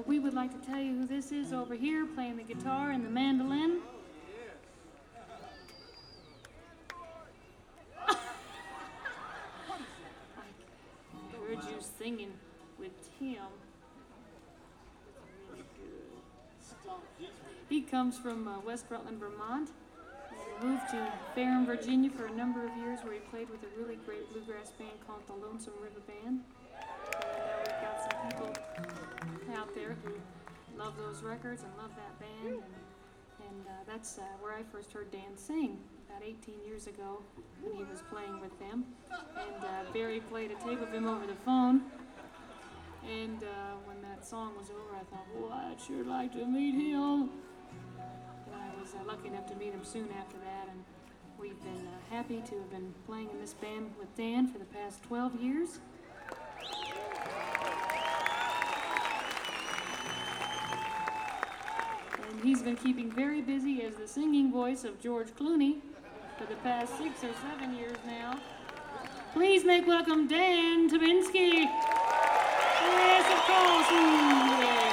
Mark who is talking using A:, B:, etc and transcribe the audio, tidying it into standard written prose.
A: We would like to tell you who this is over here playing the guitar and the mandolin. I heard you singing with Tim. Really good. He comes from West Rutland, Vermont. He moved to Ferrum, Virginia for a number of years where he played with a really great bluegrass band called the Lonesome River Band. And we've got some people out there who love those records and love that band. And that's where I first heard Dan sing about 18 years ago when he was playing with them. And Barry played a tape of him over the phone. And when that song was over, I thought, well, I'd sure like to meet him. And I was lucky enough to meet him soon after that. And we've been happy to have been playing in this band with Dan for the past 12 years. And he's been keeping very busy as the singing voice of George Clooney for the past 6 or 7 years now. Please make welcome Dan Tabinski. Yes, of course.